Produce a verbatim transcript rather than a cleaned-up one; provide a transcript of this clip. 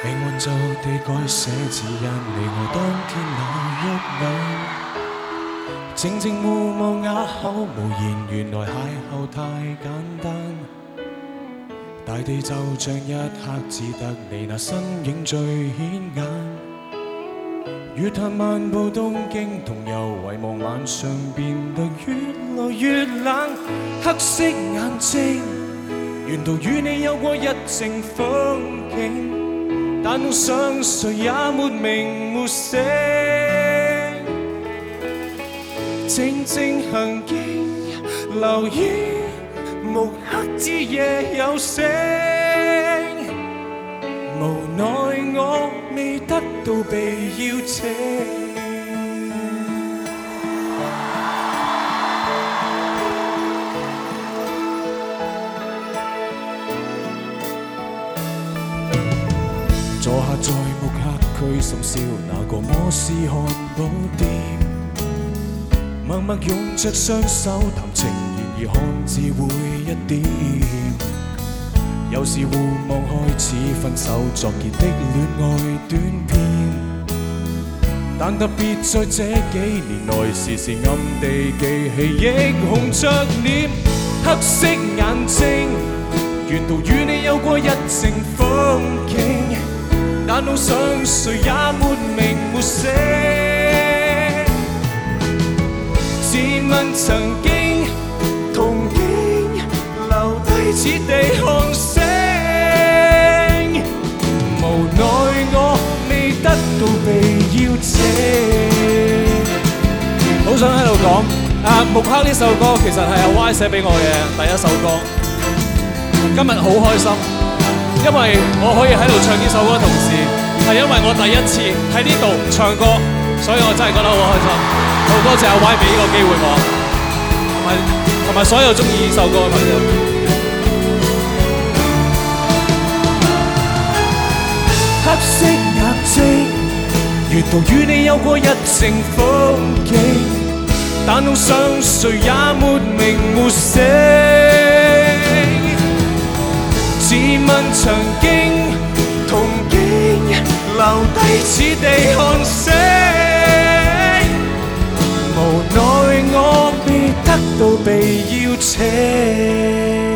命運就地改寫指引，你我當天那一晚，靜靜互望啞口無言，原來邂逅太簡單。大地就像一刻只得你那身影最顯眼。月壇漫步東京，同遊遺忘晚上變得越來越冷。黑色眼睛，沿途與你有過一程風景，但路上誰也沒名沒姓。靜靜行經，留意暮黑之夜有聲。無奈我未得到被邀請。坐下在木刻區深宵那個摩斯漢堡店，默默用着雙手談情，然而看字會一點。有時互望開始分手，作結的戀愛短片，但特別在這幾年內，時時暗地記起亦紅着臉。黑色眼睛，沿途與你有過一程風景，但路上誰也沒名沒姓。自問曾經同境，留低此地看星。無奈我未得到被邀請。好想喺度講，啊木刻呢首歌其實係阿 Y 寫俾我嘅第一首歌。今日好開心，因為我可以喺度唱呢首歌嘅同時，係因為我第一次喺呢度唱歌，所以我真係覺得好開心。好多謝阿 Y 俾呢個機會我，同埋同埋所有中意呢首歌嘅朋友。黑色眼睛，沿途與你有過一程風景，但路上誰也沒名沒姓。自問曾經同境，留低此地看星。無奈我未得到被邀請。